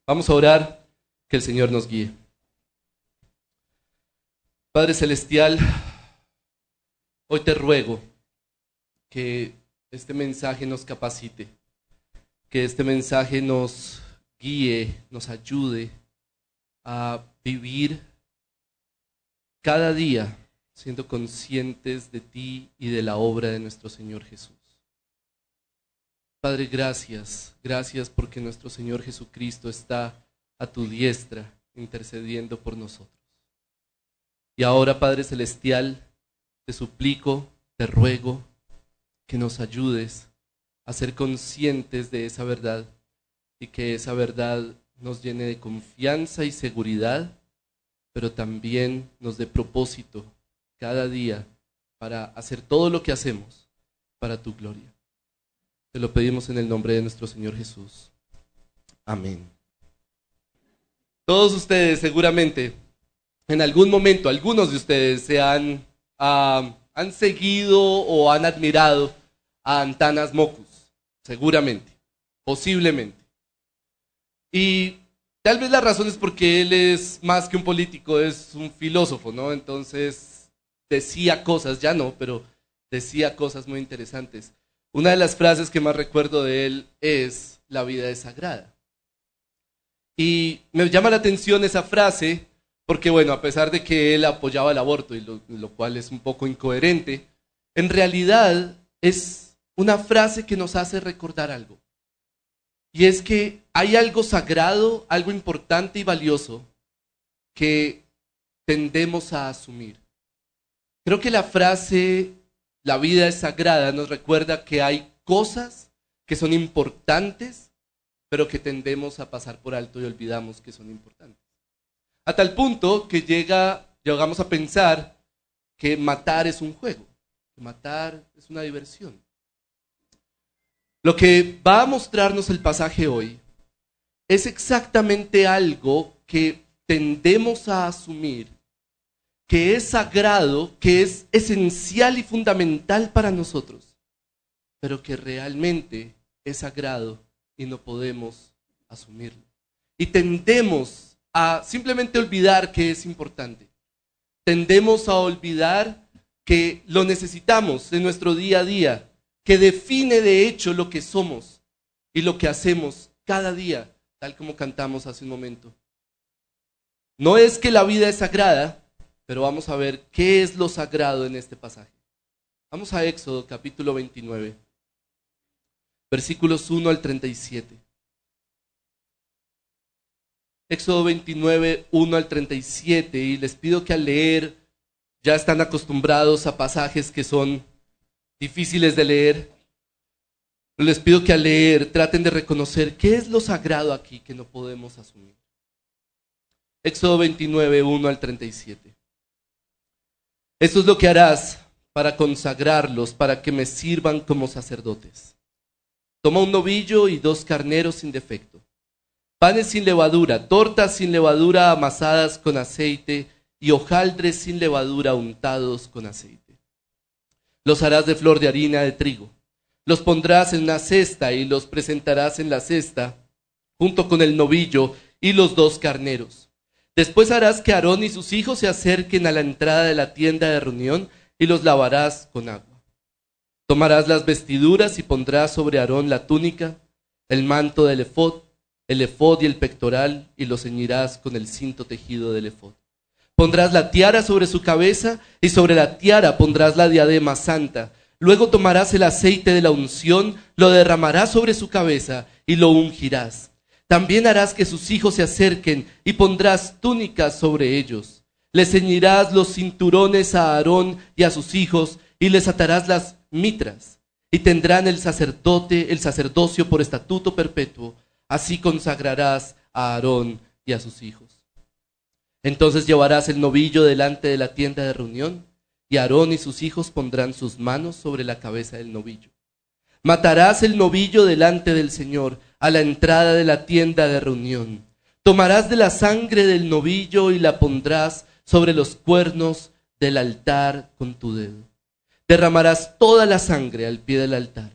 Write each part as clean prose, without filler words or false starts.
Vamos a orar, que el Señor nos guíe. Padre Celestial, hoy te ruego que este mensaje nos capacite, que este mensaje nos guíe, nos ayude a vivir cada día siendo conscientes de ti y de la obra de nuestro Señor Jesús. Padre, gracias porque nuestro Señor Jesucristo está a tu diestra intercediendo por nosotros. Y ahora, Padre Celestial, te suplico, te ruego que nos ayudes a ser conscientes de esa verdad y que esa verdad nos llene de confianza y seguridad, pero también nos dé propósito cada día para hacer todo lo que hacemos para tu gloria. Te lo pedimos en el nombre de nuestro Señor Jesús. Amén. Todos ustedes seguramente, en algún momento, algunos de ustedes se han seguido o han admirado a Antanas Mockus, seguramente, posiblemente. Y tal vez la razón es porque él es más que un político, es un filósofo, ¿no? Entonces decía cosas, ya no, pero decía cosas muy interesantes. Una de las frases que más recuerdo de él es: la vida es sagrada. Y me llama la atención esa frase porque, bueno, a pesar de que él apoyaba el aborto, y lo cual es un poco incoherente, en realidad es una frase que nos hace recordar algo. Y es que hay algo sagrado, algo importante y valioso que tendemos a asumir. Creo que la frase "la vida es sagrada" nos recuerda que hay cosas que son importantes, pero que tendemos a pasar por alto y olvidamos que son importantes. A tal punto que llegamos a pensar que matar es un juego, que matar es una diversión. Lo que va a mostrarnos el pasaje hoy es exactamente algo que tendemos a asumir, que es sagrado, que es esencial y fundamental para nosotros, pero que realmente es sagrado y no podemos asumirlo. Y tendemos a simplemente olvidar que es importante. Tendemos a olvidar que lo necesitamos en nuestro día a día, que define de hecho lo que somos y lo que hacemos cada día, tal como cantamos hace un momento. No es que la vida es sagrada, pero vamos a ver qué es lo sagrado en este pasaje. Vamos a Éxodo capítulo 29, versículos 1 al 37. Éxodo 29, 1 al 37, y les pido que al leer, ya están acostumbrados a pasajes que son difíciles de leer, pero les pido que al leer traten de reconocer qué es lo sagrado aquí que no podemos asumir. Éxodo 29, 1 al 37. Esto es lo que harás para consagrarlos, para que me sirvan como sacerdotes. Toma un novillo y 2 carneros sin defecto, panes sin levadura, tortas sin levadura amasadas con aceite y hojaldres sin levadura untados con aceite. Los harás de flor de harina de trigo. Los pondrás en una cesta y los presentarás en la cesta junto con el novillo y los 2 carneros. Después harás que Aarón y sus hijos se acerquen a la entrada de la tienda de reunión y los lavarás con agua. Tomarás las vestiduras y pondrás sobre Aarón la túnica, el manto del efod, el efod y el pectoral, y lo ceñirás con el cinto tejido del efod. Pondrás la tiara sobre su cabeza y sobre la tiara pondrás la diadema santa. Luego tomarás el aceite de la unción, lo derramarás sobre su cabeza y lo ungirás. También harás que sus hijos se acerquen y pondrás túnicas sobre ellos. Les ceñirás los cinturones a Aarón y a sus hijos y les atarás las mitras. Y tendrán el sacerdocio por estatuto perpetuo. Así consagrarás a Aarón y a sus hijos. Entonces llevarás el novillo delante de la tienda de reunión, y Aarón y sus hijos pondrán sus manos sobre la cabeza del novillo. Matarás el novillo delante del Señor, a la entrada de la tienda de reunión. Tomarás de la sangre del novillo y la pondrás sobre los cuernos del altar con tu dedo. Derramarás toda la sangre al pie del altar.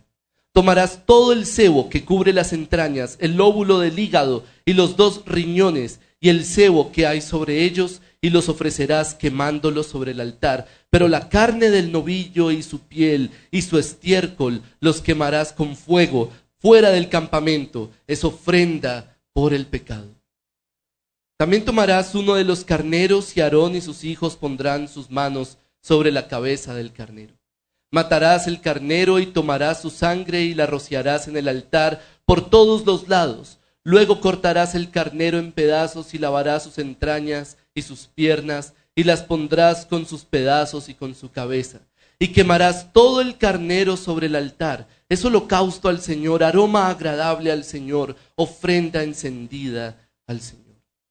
Tomarás todo el sebo que cubre las entrañas, el lóbulo del hígado y los 2 riñones y el sebo que hay sobre ellos, y los ofrecerás quemándolos sobre el altar. Pero la carne del novillo y su piel y su estiércol los quemarás con fuego fuera del campamento. Es ofrenda por el pecado. También tomarás uno de los carneros y Aarón y sus hijos pondrán sus manos sobre la cabeza del carnero. Matarás el carnero y tomarás su sangre y la rociarás en el altar por todos los lados. Luego cortarás el carnero en pedazos y lavarás sus entrañas y sus piernas y las pondrás con sus pedazos y con su cabeza. Y quemarás todo el carnero sobre el altar. Es holocausto al Señor, aroma agradable al Señor, ofrenda encendida al Señor.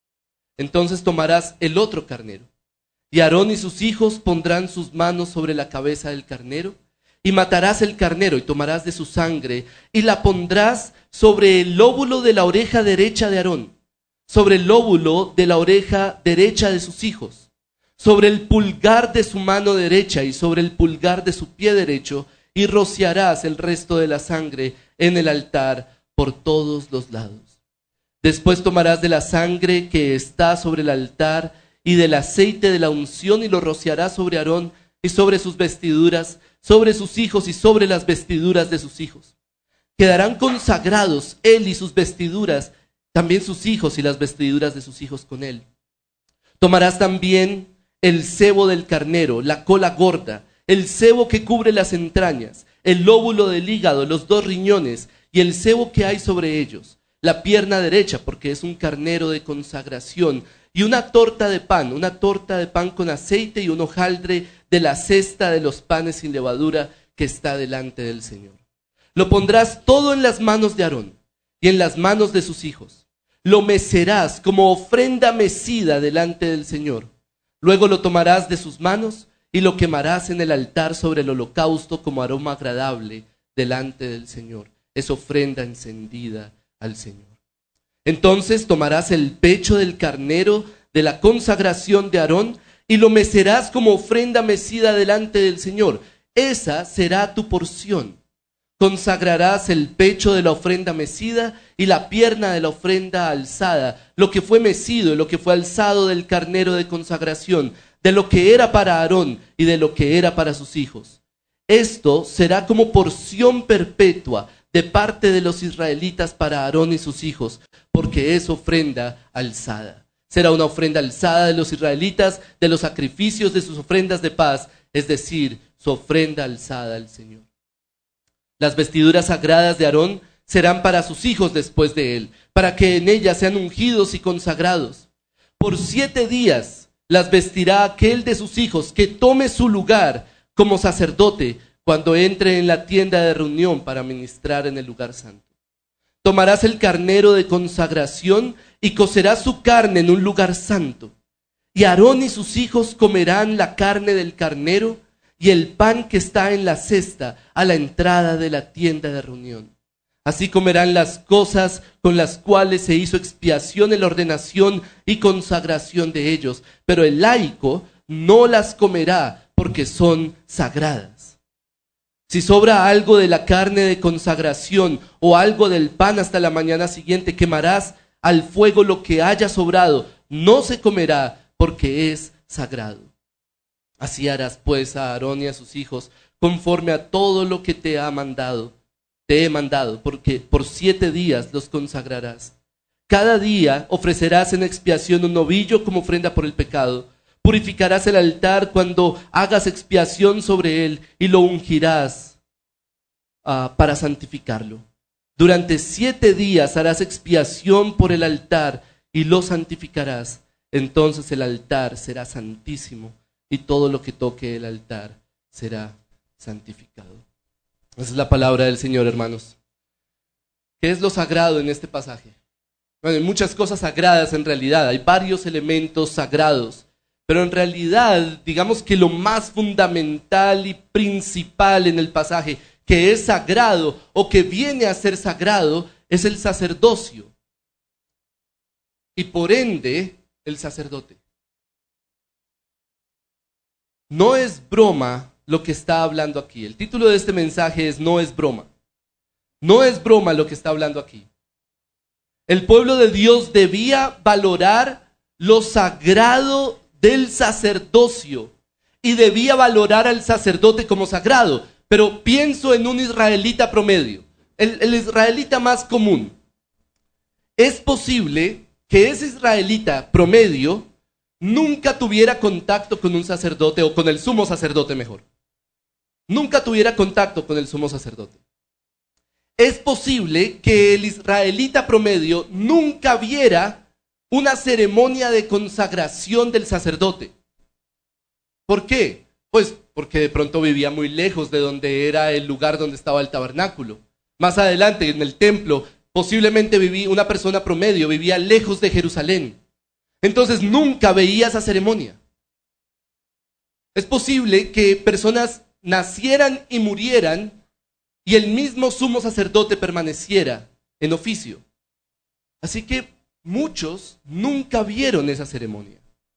Entonces tomarás el otro carnero, y Aarón y sus hijos pondrán sus manos sobre la cabeza del carnero, y matarás el carnero y tomarás de su sangre, y la pondrás sobre el lóbulo de la oreja derecha de Aarón, sobre el lóbulo de la oreja derecha de sus hijos, sobre el pulgar de su mano derecha y sobre el pulgar de su pie derecho, y rociarás el resto de la sangre en el altar por todos los lados. Después tomarás de la sangre que está sobre el altar y del aceite de la unción y lo rociarás sobre Aarón y sobre sus vestiduras, sobre sus hijos y sobre las vestiduras de sus hijos. Quedarán consagrados él y sus vestiduras, también sus hijos y las vestiduras de sus hijos con él. Tomarás también el sebo del carnero, la cola gorda, el sebo que cubre las entrañas, el lóbulo del hígado, los 2 riñones y el sebo que hay sobre ellos, la pierna derecha, porque es un carnero de consagración, y una torta de pan con aceite y un hojaldre de la cesta de los panes sin levadura que está delante del Señor. Lo pondrás todo en las manos de Aarón y en las manos de sus hijos. Lo mecerás como ofrenda mecida delante del Señor. Luego lo tomarás de sus manos y lo quemarás en el altar sobre el holocausto como aroma agradable delante del Señor. Es ofrenda encendida al Señor. Entonces tomarás el pecho del carnero de la consagración de Aarón y lo mecerás como ofrenda mecida delante del Señor. Esa será tu porción. Consagrarás el pecho de la ofrenda mecida y la pierna de la ofrenda alzada, lo que fue mecido y lo que fue alzado del carnero de consagración, de lo que era para Aarón y de lo que era para sus hijos. Esto será como porción perpetua de parte de los israelitas para Aarón y sus hijos, porque es ofrenda alzada. Será una ofrenda alzada de los israelitas, de los sacrificios de sus ofrendas de paz, es decir, su ofrenda alzada al Señor. Las vestiduras sagradas de Aarón serán para sus hijos después de él, para que en ellas sean ungidos y consagrados. Por 7 días las vestirá aquel de sus hijos que tome su lugar como sacerdote cuando entre en la tienda de reunión para ministrar en el lugar santo. Tomarás el carnero de consagración y cocerás su carne en un lugar santo. Y Aarón y sus hijos comerán la carne del carnero y el pan que está en la cesta a la entrada de la tienda de reunión. Así comerán las cosas con las cuales se hizo expiación en la ordenación y consagración de ellos, pero el laico no las comerá porque son sagradas. Si sobra algo de la carne de consagración o algo del pan hasta la mañana siguiente, quemarás al fuego lo que haya sobrado, no se comerá porque es sagrado. Así harás pues a Aarón y a sus hijos conforme a todo lo que te he mandado, porque por 7 días los consagrarás. Cada día ofrecerás en expiación un novillo como ofrenda por el pecado. Purificarás el altar cuando hagas expiación sobre él y lo ungirás para santificarlo. Durante 7 días harás expiación por el altar y lo santificarás. Entonces el altar será santísimo y todo lo que toque el altar será santificado. Esa es la palabra del Señor, hermanos. ¿Qué es lo sagrado en este pasaje? Bueno, hay muchas cosas sagradas en realidad, hay varios elementos sagrados, pero en realidad, digamos que lo más fundamental y principal en el pasaje, que es sagrado o que viene a ser sagrado, es el sacerdocio y por ende el sacerdote. No es broma lo que está hablando aquí. El título de este mensaje es No es broma. No es broma lo que está hablando aquí. El pueblo de Dios debía valorar lo sagrado del sacerdocio y debía valorar al sacerdote como sagrado. Pero pienso en un israelita promedio, el israelita más común. Es posible que ese israelita promedio nunca tuviera contacto con un sacerdote o con el sumo sacerdote mejor. Nunca tuviera contacto con el sumo sacerdote. Es posible que el israelita promedio nunca viera una ceremonia de consagración del sacerdote. ¿Por qué? Pues porque de pronto vivía muy lejos de donde era el lugar donde estaba el tabernáculo. Más adelante, en el templo, posiblemente una persona promedio vivía lejos de Jerusalén. Entonces nunca veía esa ceremonia. Es posible que personas nacieran y murieran y el mismo sumo sacerdote permaneciera en oficio. Así que muchos nunca vieron esa ceremonia.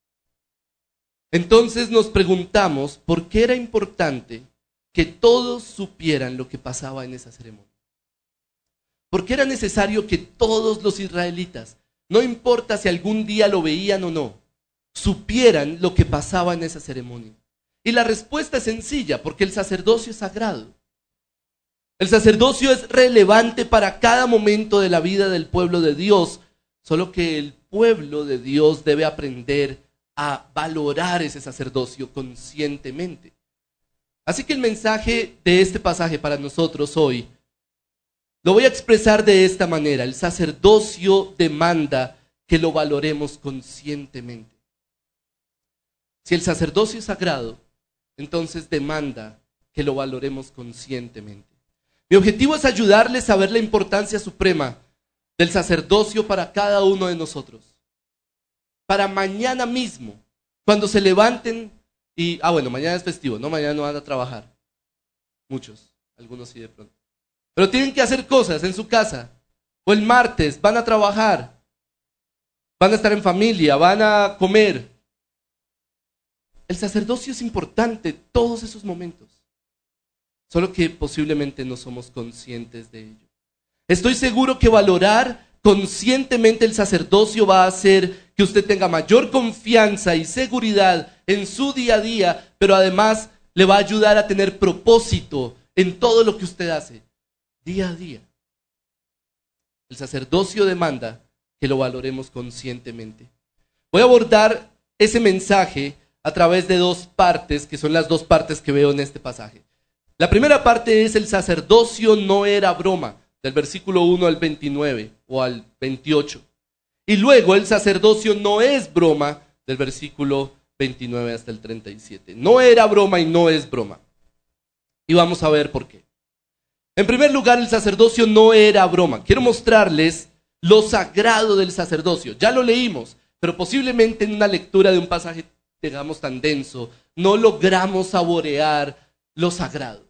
Entonces nos preguntamos por qué era importante que todos supieran lo que pasaba en esa ceremonia. ¿Por qué era necesario que todos los israelitas, no importa si algún día lo veían o no, supieran lo que pasaba en esa ceremonia? Y la respuesta es sencilla, porque el sacerdocio es sagrado. El sacerdocio es relevante para cada momento de la vida del pueblo de Dios, solo que el pueblo de Dios debe aprender a valorar ese sacerdocio conscientemente. Así que el mensaje de este pasaje para nosotros hoy lo voy a expresar de esta manera: el sacerdocio demanda que lo valoremos conscientemente. Si el sacerdocio es sagrado, entonces demanda que lo valoremos conscientemente. Mi objetivo es ayudarles a ver la importancia suprema del sacerdocio para cada uno de nosotros. Para mañana mismo, cuando se levanten y, bueno, mañana es festivo, no, mañana no van a trabajar. Muchos, algunos sí de pronto. Pero tienen que hacer cosas en su casa. O el martes van a trabajar, van a estar en familia, van a comer. El sacerdocio es importante todos esos momentos. Solo que posiblemente no somos conscientes de ello. Estoy seguro que valorar conscientemente el sacerdocio va a hacer que usted tenga mayor confianza y seguridad en su día a día, pero además le va a ayudar a tener propósito en todo lo que usted hace, día a día. El sacerdocio demanda que lo valoremos conscientemente. Voy a abordar ese mensaje a través de dos partes, que son las dos partes que veo en este pasaje. La primera parte es: el sacerdocio no era broma, del versículo 1 al 29 o al 28. Y luego: el sacerdocio no es broma, del versículo 29 hasta el 37. No era broma y no es broma. Y vamos a ver por qué. En primer lugar, el sacerdocio no era broma. Quiero mostrarles lo sagrado del sacerdocio. Ya lo leímos, pero posiblemente en una lectura de un pasaje, digamos, tan denso, no logramos saborear lo sagrado.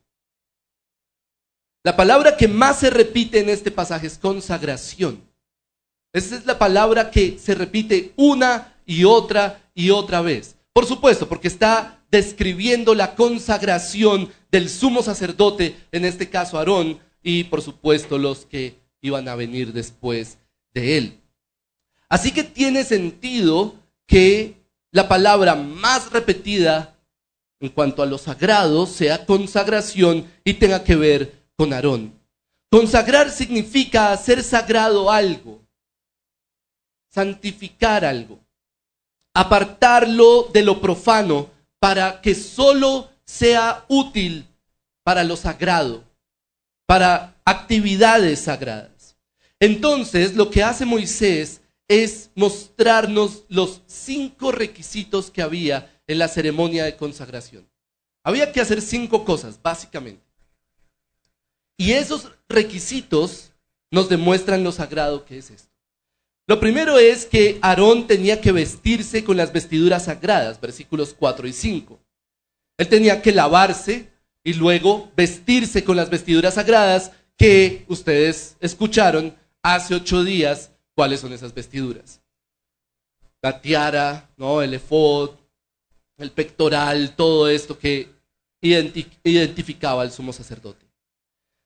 La palabra que más se repite en este pasaje es consagración. Esa es la palabra que se repite una y otra vez. Por supuesto, porque está describiendo la consagración del sumo sacerdote, en este caso Aarón, y por supuesto los que iban a venir después de él. Así que tiene sentido que la palabra más repetida en cuanto a lo sagrado sea consagración y tenga que ver con Aarón. Consagrar significa hacer sagrado algo, santificar algo, apartarlo de lo profano para que solo sea útil para lo sagrado, para actividades sagradas. Entonces, lo que hace Moisés es mostrarnos los 5 requisitos que había en la ceremonia de consagración. Había que hacer 5 cosas, básicamente. Y esos requisitos nos demuestran lo sagrado que es esto. Lo primero es que Aarón tenía que vestirse con las vestiduras sagradas, versículos 4 y 5. Él tenía que lavarse y luego vestirse con las vestiduras sagradas que ustedes escucharon hace 8 días. ¿Cuáles son esas vestiduras? La tiara, ¿no? El efod, el pectoral, todo esto que identificaba al sumo sacerdote.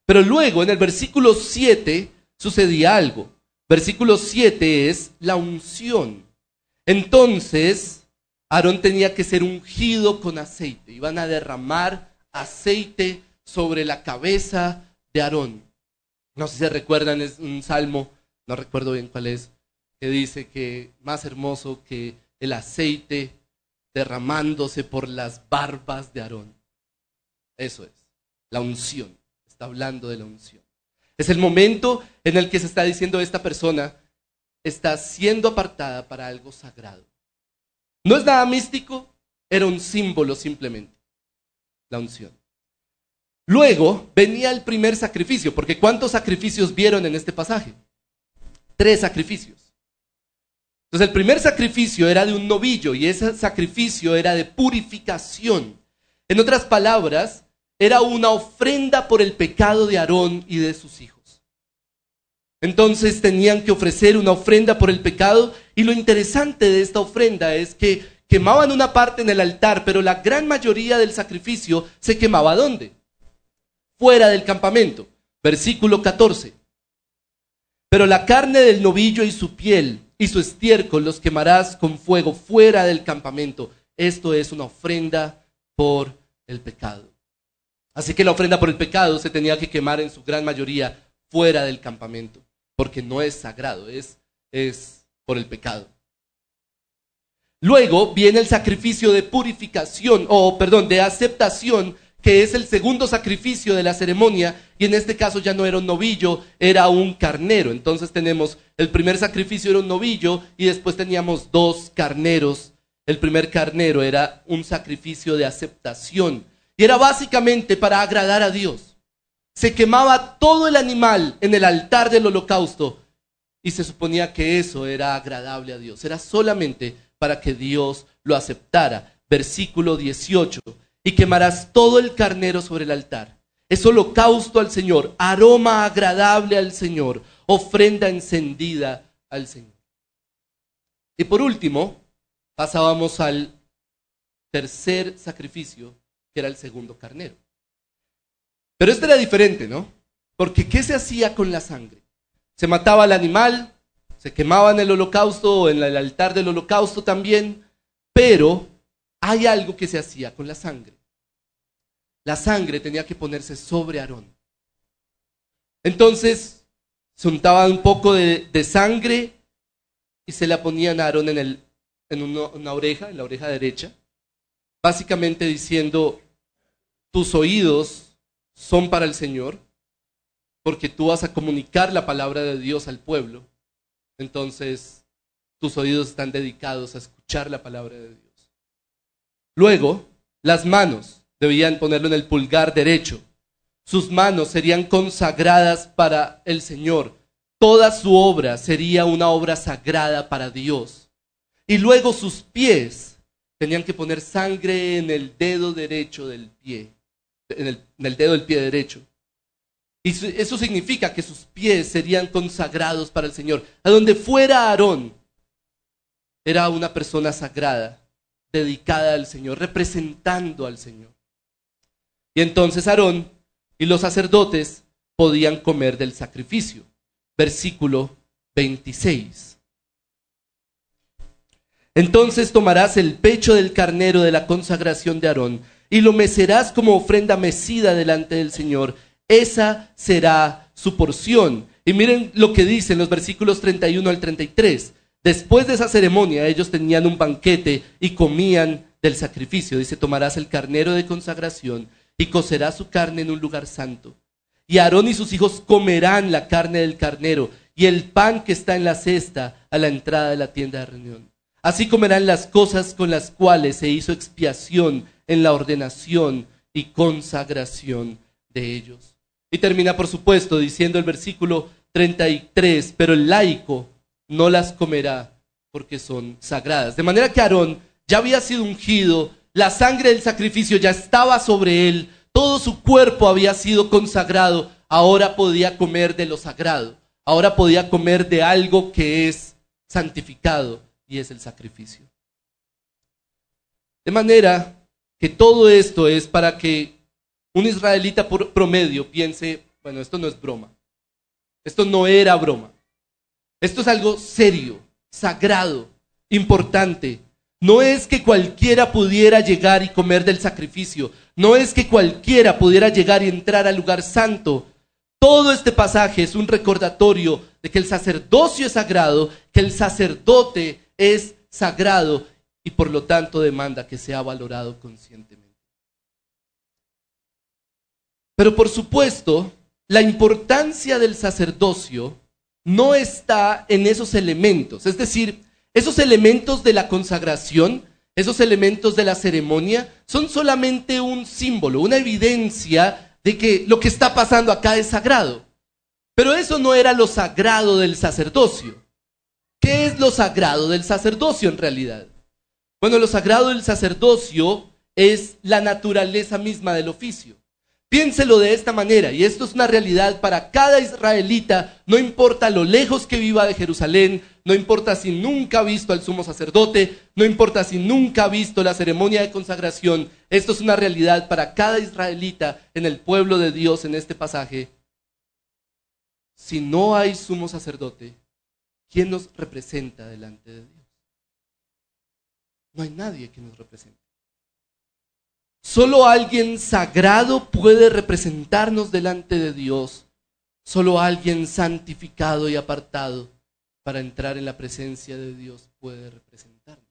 Pero luego en el versículo 7 sucedía algo. Versículo 7 es la unción. Entonces Aarón tenía que ser ungido con aceite. Iban a derramar aceite sobre la cabeza de Aarón. No sé si se recuerdan, es un salmo, no recuerdo bien cuál es, que dice que más hermoso que el aceite derramándose por las barbas de Aarón. Eso es, la unción. Está hablando de la unción. Es el momento en el que se está diciendo esta persona está siendo apartada para algo sagrado. No es nada místico, era un símbolo simplemente, la unción. Luego venía el primer sacrificio, porque ¿cuántos sacrificios vieron en este pasaje? 3 sacrificios. Entonces el primer sacrificio era de un novillo y ese sacrificio era de purificación. En otras palabras, era una ofrenda por el pecado de Aarón y de sus hijos. Entonces tenían que ofrecer una ofrenda por el pecado y lo interesante de esta ofrenda es que quemaban una parte en el altar, pero la gran mayoría del sacrificio se quemaba ¿dónde? Fuera del campamento. Versículo 14. Pero la carne del novillo y su piel y su estiércol los quemarás con fuego fuera del campamento. Esto es una ofrenda por el pecado. Así que la ofrenda por el pecado se tenía que quemar en su gran mayoría fuera del campamento, porque no es sagrado, es por el pecado. Luego viene el sacrificio de purificación, de aceptación, que es el segundo sacrificio de la ceremonia, y en este caso ya no era un novillo, era un carnero. Entonces tenemos, el primer sacrificio era un novillo, y después teníamos 2 carneros. El primer carnero era un sacrificio de aceptación, y era básicamente para agradar a Dios. Se quemaba todo el animal en el altar del holocausto, y se suponía que eso era agradable a Dios, era solamente para que Dios lo aceptara. Versículo 18. Y quemarás todo el carnero sobre el altar. Es holocausto al Señor, aroma agradable al Señor, ofrenda encendida al Señor. Y por último, pasábamos al tercer sacrificio, que era el segundo carnero. Pero este era diferente, ¿no? Porque ¿qué se hacía con la sangre? Se mataba al animal, se quemaba en el holocausto o en el altar del holocausto también, pero hay algo que se hacía con la sangre. La sangre tenía que ponerse sobre Aarón. Entonces se untaba un poco de sangre y se la ponían a Aarón en una oreja, en la oreja derecha, básicamente diciendo: tus oídos son para el Señor, porque tú vas a comunicar la palabra de Dios al pueblo. Entonces tus oídos están dedicados a escuchar la palabra de Dios. Luego, las manos debían ponerlo en el pulgar derecho. Sus manos serían consagradas para el Señor. Toda su obra sería una obra sagrada para Dios. Y luego sus pies tenían que poner sangre en el dedo derecho del pie, en el dedo del pie derecho. Y eso significa que sus pies serían consagrados para el Señor. A donde fuera Aarón, era una persona sagrada, dedicada al Señor, representando al Señor. Y entonces Aarón y los sacerdotes podían comer del sacrificio. Versículo 26. Entonces tomarás el pecho del carnero de la consagración de Aarón y lo mecerás como ofrenda mecida delante del Señor. Esa será su porción. Y miren lo que dicen los versículos 31 al 33. Después de esa ceremonia ellos tenían un banquete y comían del sacrificio. Dice: tomarás el carnero de consagración y cocerás su carne en un lugar santo. Y Aarón y sus hijos comerán la carne del carnero y el pan que está en la cesta a la entrada de la tienda de reunión. Así comerán las cosas con las cuales se hizo expiación en la ordenación y consagración de ellos. Y termina, por supuesto, diciendo el versículo 33, pero el laico no las comerá porque son sagradas. De manera que Aarón ya había sido ungido, la sangre del sacrificio ya estaba sobre él, todo su cuerpo había sido consagrado, ahora podía comer de lo sagrado, ahora podía comer de algo que es santificado y es el sacrificio. De manera que todo esto es para que un israelita promedio piense: bueno, esto no es broma. Esto no era broma. Esto es algo serio, sagrado, importante. No es que cualquiera pudiera llegar y comer del sacrificio. No es que cualquiera pudiera llegar y entrar al lugar santo. Todo este pasaje es un recordatorio de que el sacerdocio es sagrado, que el sacerdote es sagrado y por lo tanto demanda que sea valorado conscientemente. Pero por supuesto, la importancia del sacerdocio no está en esos elementos, es decir, esos elementos de la consagración, esos elementos de la ceremonia, son solamente un símbolo, una evidencia de que lo que está pasando acá es sagrado. Pero eso no era lo sagrado del sacerdocio. ¿Qué es lo sagrado del sacerdocio en realidad? Bueno, lo sagrado del sacerdocio es la naturaleza misma del oficio. Piénselo de esta manera, y esto es una realidad para cada israelita, no importa lo lejos que viva de Jerusalén, no importa si nunca ha visto al sumo sacerdote, no importa si nunca ha visto la ceremonia de consagración, esto es una realidad para cada israelita en el pueblo de Dios en este pasaje. Si no hay sumo sacerdote, ¿quién nos representa delante de Dios? No hay nadie que nos represente. Solo alguien sagrado puede representarnos delante de Dios. Solo alguien santificado y apartado para entrar en la presencia de Dios puede representarnos.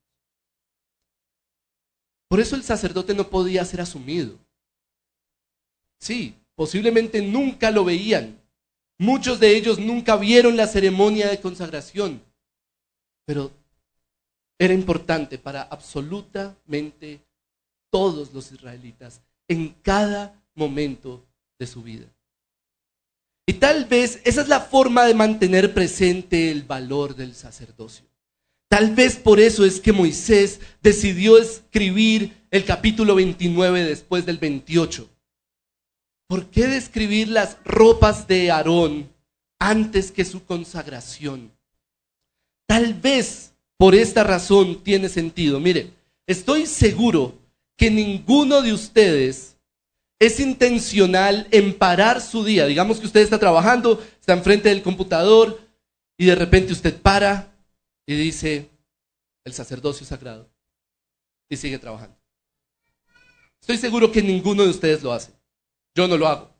Por eso el sacerdote no podía ser asumido. Sí, posiblemente nunca lo veían. Muchos de ellos nunca vieron la ceremonia de consagración. Pero era importante para absolutamente todos los israelitas en cada momento de su vida. Y tal vez esa es la forma de mantener presente el valor del sacerdocio. Tal vez por eso es que Moisés decidió escribir el capítulo 29 después del 28. ¿Por qué describir las ropas de Aarón antes que su consagración? Tal vez por esta razón tiene sentido. Mire, estoy seguro que ninguno de ustedes es intencional en parar su día. Digamos que usted está trabajando, está enfrente del computador y de repente usted para y dice, el sacerdocio es sagrado, y sigue trabajando. Estoy seguro que ninguno de ustedes lo hace. Yo no lo hago.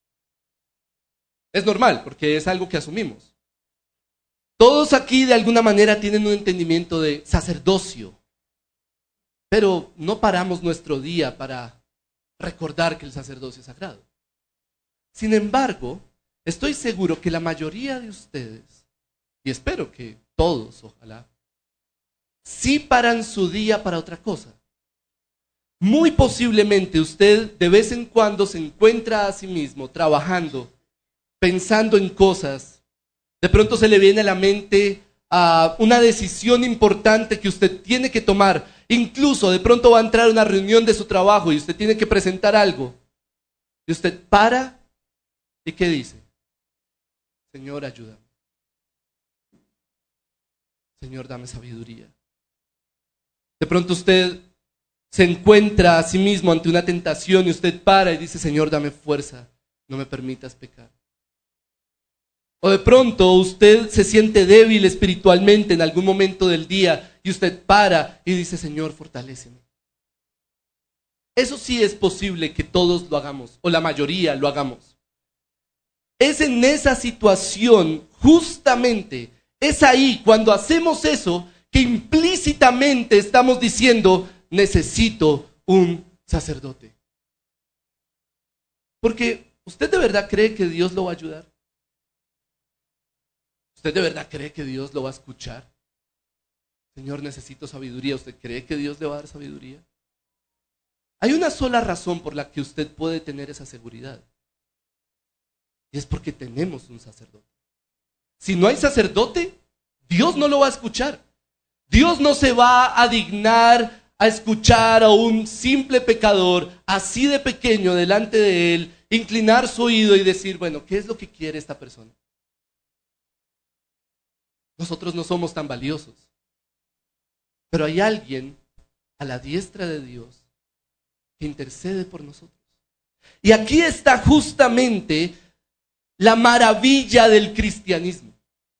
Es normal, porque es algo que asumimos. Todos aquí de alguna manera tienen un entendimiento de sacerdocio. Pero no paramos nuestro día para recordar que el sacerdocio es sagrado. Sin embargo, estoy seguro que la mayoría de ustedes, y espero que todos, ojalá, sí paran su día para otra cosa. Muy posiblemente usted de vez en cuando se encuentra a sí mismo trabajando, pensando en cosas. De pronto se le viene a la mente una decisión importante que usted tiene que tomar. Incluso de pronto va a entrar a una reunión de su trabajo y usted tiene que presentar algo. Y usted para y ¿qué dice? Señor, ayúdame. Señor, dame sabiduría. De pronto usted se encuentra a sí mismo ante una tentación y usted para y dice, Señor, dame fuerza, no me permitas pecar. O de pronto usted se siente débil espiritualmente en algún momento del día y usted para y dice, Señor, fortaléceme. Eso sí es posible que todos lo hagamos, o la mayoría lo hagamos. Es en esa situación, justamente, es ahí cuando hacemos eso, que implícitamente estamos diciendo, necesito un sacerdote. Porque ¿usted de verdad cree que Dios lo va a ayudar? ¿Usted de verdad cree que Dios lo va a escuchar? Señor, necesito sabiduría. ¿Usted cree que Dios le va a dar sabiduría? Hay una sola razón por la que usted puede tener esa seguridad. Y es porque tenemos un sacerdote. Si no hay sacerdote, Dios no lo va a escuchar. Dios no se va a dignar a escuchar a un simple pecador así de pequeño delante de él, inclinar su oído y decir, bueno, ¿qué es lo que quiere esta persona? Nosotros no somos tan valiosos. Pero hay alguien a la diestra de Dios que intercede por nosotros. Y aquí está justamente la maravilla del cristianismo.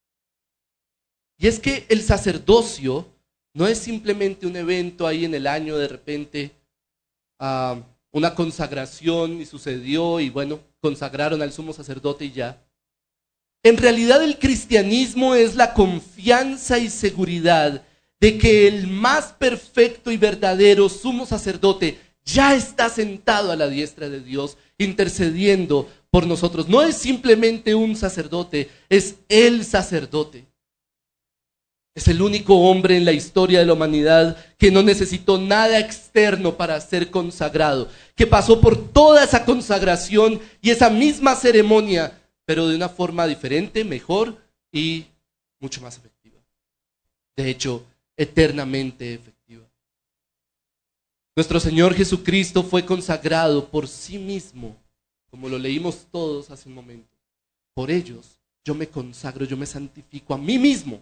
Y es que el sacerdocio no es simplemente un evento ahí en el año, de repente, una consagración y sucedió y bueno, consagraron al sumo sacerdote y ya. En realidad el cristianismo es la confianza y seguridad de que el más perfecto y verdadero sumo sacerdote ya está sentado a la diestra de Dios, intercediendo por nosotros. No es simplemente un sacerdote, es el sacerdote. Es el único hombre en la historia de la humanidad que no necesitó nada externo para ser consagrado, que pasó por toda esa consagración y esa misma ceremonia, pero de una forma diferente, mejor y mucho más efectiva. De hecho, eternamente efectiva. Nuestro Señor Jesucristo fue consagrado por sí mismo, como lo leímos todos hace un momento. Por ellos yo me consagro, yo me santifico a mí mismo.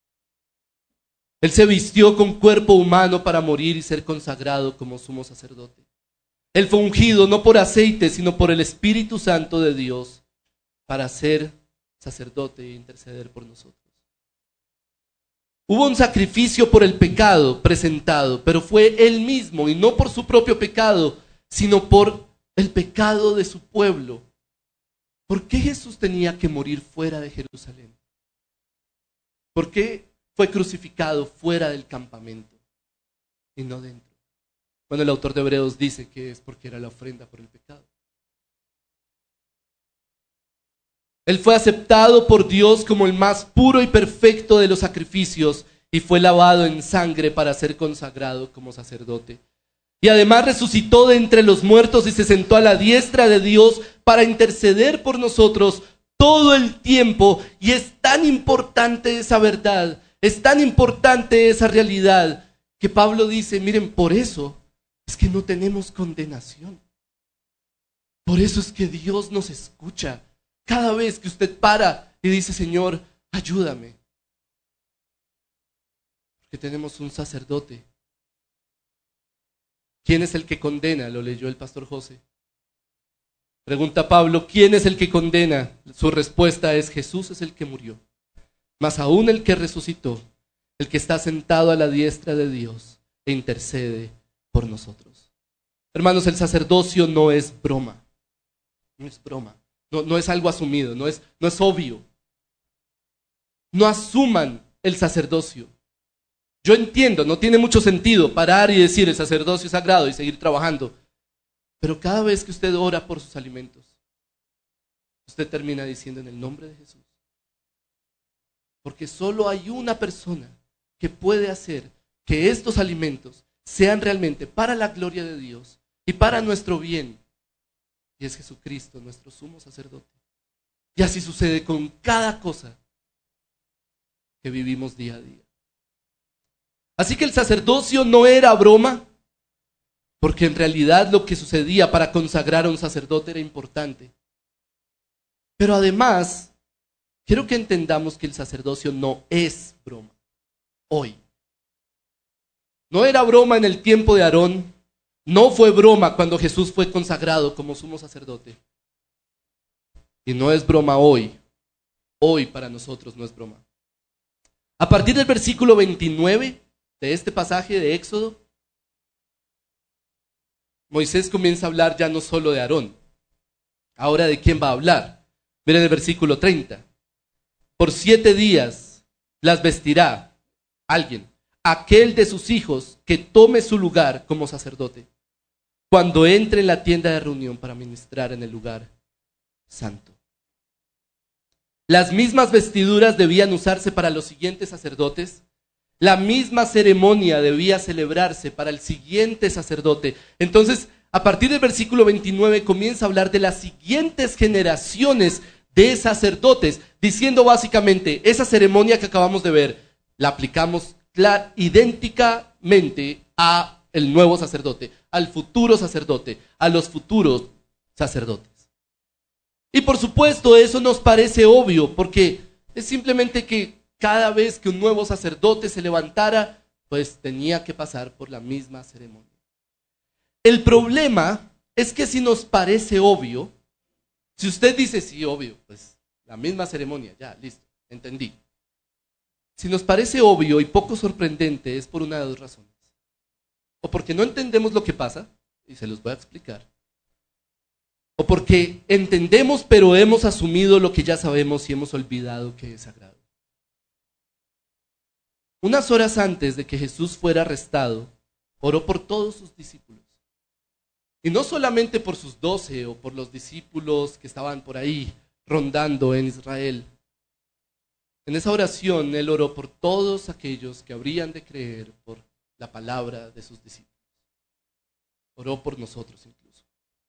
Él se vistió con cuerpo humano para morir y ser consagrado como sumo sacerdote. Él fue ungido no por aceite, sino por el Espíritu Santo de Dios para ser sacerdote e interceder por nosotros. Hubo un sacrificio por el pecado presentado, pero fue Él mismo, y no por su propio pecado, sino por el pecado de su pueblo. ¿Por qué Jesús tenía que morir fuera de Jerusalén? ¿Por qué fue crucificado fuera del campamento y no dentro? Bueno, el autor de Hebreos dice que es porque era la ofrenda por el pecado. Él fue aceptado por Dios como el más puro y perfecto de los sacrificios y fue lavado en sangre para ser consagrado como sacerdote. Y además resucitó de entre los muertos y se sentó a la diestra de Dios para interceder por nosotros todo el tiempo. Y es tan importante esa verdad, es tan importante esa realidad, que Pablo dice, miren, por eso es que no tenemos condenación. Por eso es que Dios nos escucha. Cada vez que usted para y dice, Señor, ayúdame. Porque tenemos un sacerdote. ¿Quién es el que condena? Lo leyó el pastor José. Pregunta Pablo, ¿quién es el que condena? Su respuesta es, Jesús es el que murió. Más aún el que resucitó, el que está sentado a la diestra de Dios e intercede por nosotros. Hermanos, el sacerdocio no es broma. No es broma. No es algo asumido, no es obvio. No asuman el sacerdocio. Yo entiendo, no tiene mucho sentido parar y decir el sacerdocio es sagrado y seguir trabajando. Pero cada vez que usted ora por sus alimentos, usted termina diciendo en el nombre de Jesús. Porque solo hay una persona que puede hacer que estos alimentos sean realmente para la gloria de Dios y para nuestro bien. Y es Jesucristo, nuestro sumo sacerdote. Y así sucede con cada cosa que vivimos día a día. Así que el sacerdocio no era broma, porque en realidad lo que sucedía para consagrar a un sacerdote era importante. Pero además, quiero que entendamos que el sacerdocio no es broma, hoy. No era broma en el tiempo de Aarón, no fue broma cuando Jesús fue consagrado como sumo sacerdote. Y no es broma hoy, hoy para nosotros no es broma. A partir del versículo 29 de este pasaje de Éxodo, Moisés comienza a hablar ya no solo de Aarón. Ahora, ¿de quién va a hablar? Miren el versículo 30. Por 7 días las vestirá alguien, aquel de sus hijos que tome su lugar como sacerdote, cuando entre en la tienda de reunión para ministrar en el lugar santo. Las mismas vestiduras debían usarse para los siguientes sacerdotes. La misma ceremonia debía celebrarse para el siguiente sacerdote. Entonces, a partir del versículo 29 comienza a hablar de las siguientes generaciones de sacerdotes, diciendo básicamente, esa ceremonia que acabamos de ver, la aplicamos idénticamente a el nuevo sacerdote, al futuro sacerdote, a los futuros sacerdotes. Y por supuesto, eso nos parece obvio, porque es simplemente que cada vez que un nuevo sacerdote se levantara, pues tenía que pasar por la misma ceremonia. El problema es que si nos parece obvio, Si usted dice, sí, obvio, pues la misma ceremonia, ya, listo, entendí. Si nos parece obvio y poco sorprendente es por una de dos razones. O porque no entendemos lo que pasa, y se los voy a explicar. O porque entendemos pero hemos asumido lo que ya sabemos y hemos olvidado que es sagrado. Unas horas antes de que Jesús fuera arrestado, oró por todos sus discípulos. Y no solamente por sus 12 o por los discípulos que estaban por ahí rondando en Israel. En esa oración él oró por todos aquellos que habrían de creer por la palabra de sus discípulos. Oró por nosotros incluso.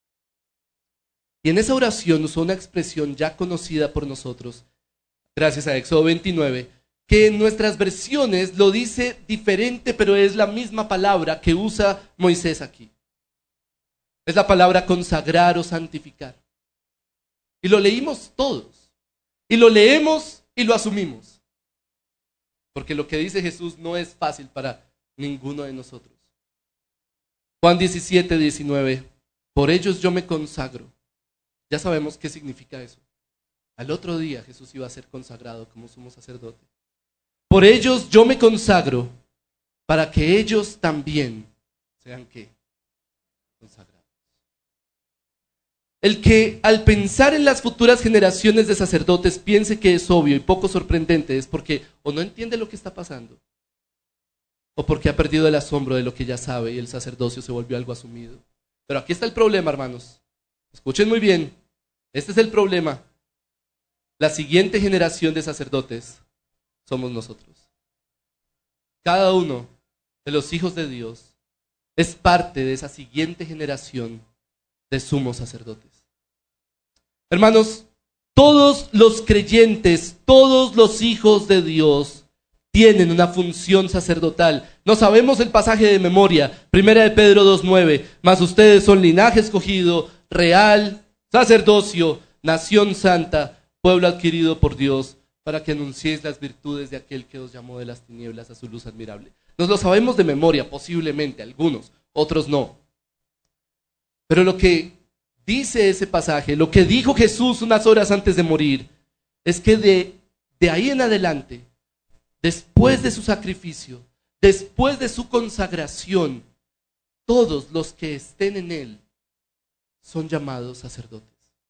Y en esa oración usó una expresión ya conocida por nosotros, gracias a Éxodo 29, que en nuestras versiones lo dice diferente, pero es la misma palabra que usa Moisés aquí. Es la palabra consagrar o santificar. Y lo leímos todos. Y lo leemos y lo asumimos. Porque lo que dice Jesús no es fácil para ninguno de nosotros. Juan 17, 19. Por ellos yo me consagro. Ya sabemos qué significa eso. Al otro día Jesús iba a ser consagrado como sumo sacerdote. Por ellos yo me consagro para que ellos también sean ¿qué? Consagrados. El que al pensar en las futuras generaciones de sacerdotes piense que es obvio y poco sorprendente es porque o no entiende lo que está pasando o porque ha perdido el asombro de lo que ya sabe y el sacerdocio se volvió algo asumido. Pero aquí está el problema, hermanos. Escuchen muy bien. Este es el problema. La siguiente generación de sacerdotes somos nosotros. Cada uno de los hijos de Dios es parte de esa siguiente generación de sumos sacerdotes. Hermanos, todos los creyentes, todos los hijos de Dios tienen una función sacerdotal. No sabemos el pasaje de memoria, 1 de Pedro 2:9, mas ustedes son linaje escogido, real, sacerdocio, nación santa, pueblo adquirido por Dios, para que anunciéis las virtudes de aquel que os llamó de las tinieblas a su luz admirable. Nos lo sabemos de memoria, posiblemente, algunos, otros no. Pero lo que dice ese pasaje, lo que dijo Jesús unas horas antes de morir, es que de ahí en adelante, después de su sacrificio, después de su consagración, todos los que estén en él son llamados sacerdotes.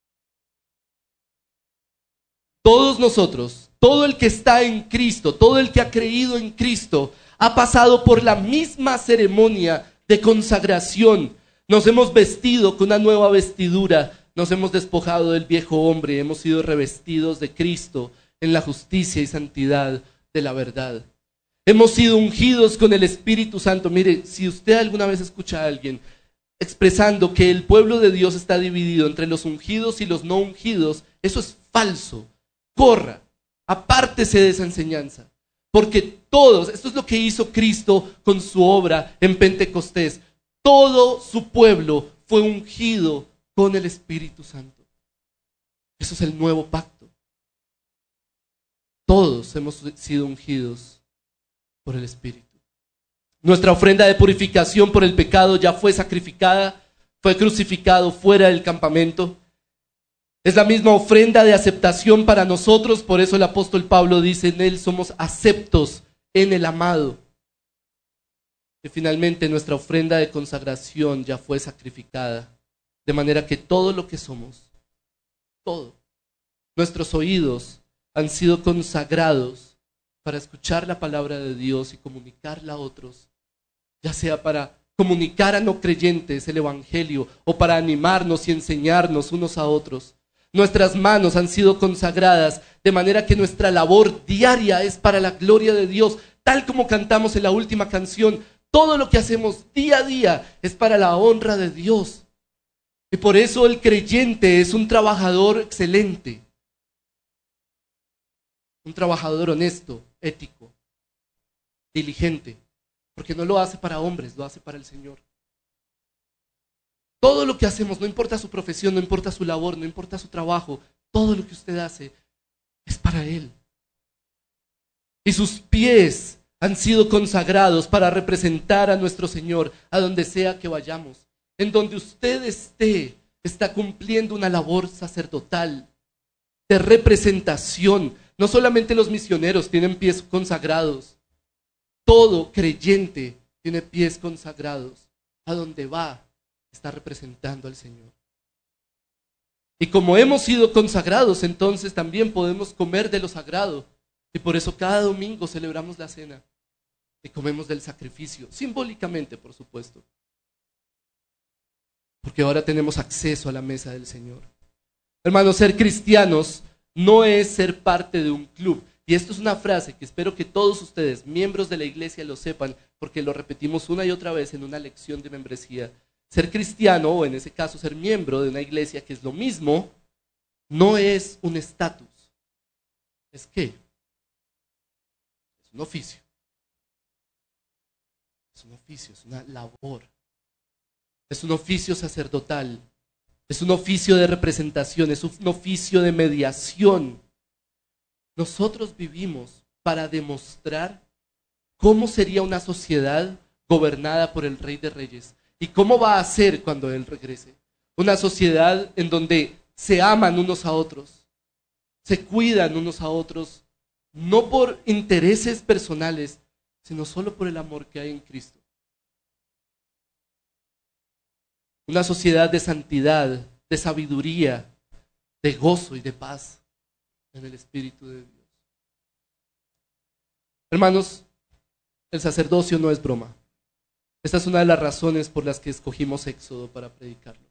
Todos nosotros, todo el que está en Cristo, todo el que ha creído en Cristo, ha pasado por la misma ceremonia de consagración. Nos hemos vestido con una nueva vestidura, nos hemos despojado del viejo hombre, hemos sido revestidos de Cristo en la justicia y santidad de la verdad. Hemos sido ungidos con el Espíritu Santo. Mire, si usted alguna vez escucha a alguien expresando que el pueblo de Dios está dividido entre los ungidos y los no ungidos, eso es falso. Corra, apártese de esa enseñanza, porque todos, esto es lo que hizo Cristo con su obra en Pentecostés, todo su pueblo fue ungido con el Espíritu Santo. Eso es el nuevo pacto. Todos hemos sido ungidos por el Espíritu. Nuestra ofrenda de purificación por el pecado ya fue sacrificada, fue crucificado fuera del campamento. Es la misma ofrenda de aceptación para nosotros, por eso el apóstol Pablo dice, en él somos aceptos en el amado. Y finalmente nuestra ofrenda de consagración ya fue sacrificada, de manera que todo lo que somos, todo, nuestros oídos han sido consagrados para escuchar la palabra de Dios y comunicarla a otros, ya sea para comunicar a no creyentes el evangelio o para animarnos y enseñarnos unos a otros. Nuestras manos han sido consagradas de manera que nuestra labor diaria es para la gloria de Dios, tal como cantamos en la última canción. Todo lo que hacemos día a día es para la honra de Dios. Y por eso el creyente es un trabajador excelente, un trabajador honesto, ético, diligente, porque no lo hace para hombres, lo hace para el Señor. Todo lo que hacemos, no importa su profesión, no importa su labor, no importa su trabajo, todo lo que usted hace es para Él. Y sus pies han sido consagrados para representar a nuestro Señor a donde sea que vayamos. En donde usted esté, está cumpliendo una labor sacerdotal de representación. No solamente los misioneros tienen pies consagrados, todo creyente tiene pies consagrados. A donde va, está representando al Señor. Y como hemos sido consagrados, entonces también podemos comer de lo sagrado. Y por eso cada domingo celebramos la cena y comemos del sacrificio, simbólicamente, por supuesto. Porque ahora tenemos acceso a la mesa del Señor. Hermanos, ser cristianos no es ser parte de un club. Y esto es una frase que espero que todos ustedes, miembros de la iglesia, lo sepan, porque lo repetimos una y otra vez en una lección de membresía. Ser cristiano, o en ese caso ser miembro de una iglesia, que es lo mismo, no es un estatus. ¿Es qué? Es un oficio. Es un oficio, es una labor. Es un oficio sacerdotal. Es un oficio de representación, es un oficio de mediación. Nosotros vivimos para demostrar cómo sería una sociedad gobernada por el Rey de Reyes y cómo va a ser cuando Él regrese. Una sociedad en donde se aman unos a otros, se cuidan unos a otros, no por intereses personales, sino solo por el amor que hay en Cristo. Una sociedad de santidad, de sabiduría, de gozo y de paz en el Espíritu de Dios. Hermanos, el sacerdocio no es broma. Esta es una de las razones por las que escogimos Éxodo para predicarlo.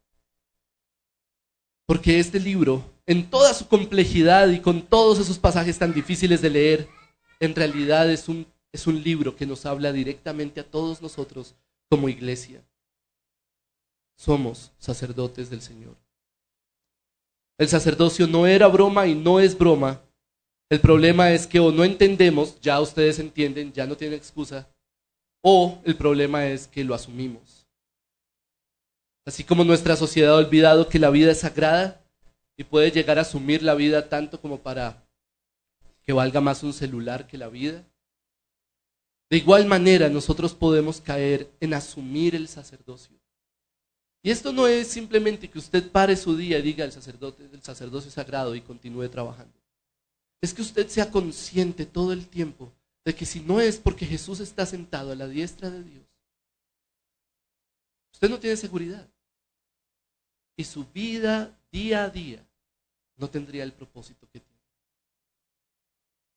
Porque este libro, en toda su complejidad y con todos esos pasajes tan difíciles de leer, en realidad es un libro que nos habla directamente a todos nosotros como iglesia. Somos sacerdotes del Señor. El sacerdocio no era broma y no es broma. El problema es que o no entendemos, ya ustedes entienden, ya no tienen excusa, o el problema es que lo asumimos. Así como nuestra sociedad ha olvidado que la vida es sagrada y puede llegar a asumir la vida tanto como para que valga más un celular que la vida. De igual manera nosotros podemos caer en asumir el sacerdocio. Y esto no es simplemente que usted pare su día y diga el sacerdocio sagrado y continúe trabajando. Es que usted sea consciente todo el tiempo de que si no es porque Jesús está sentado a la diestra de Dios, usted no tiene seguridad. Y su vida día a día no tendría el propósito que tiene.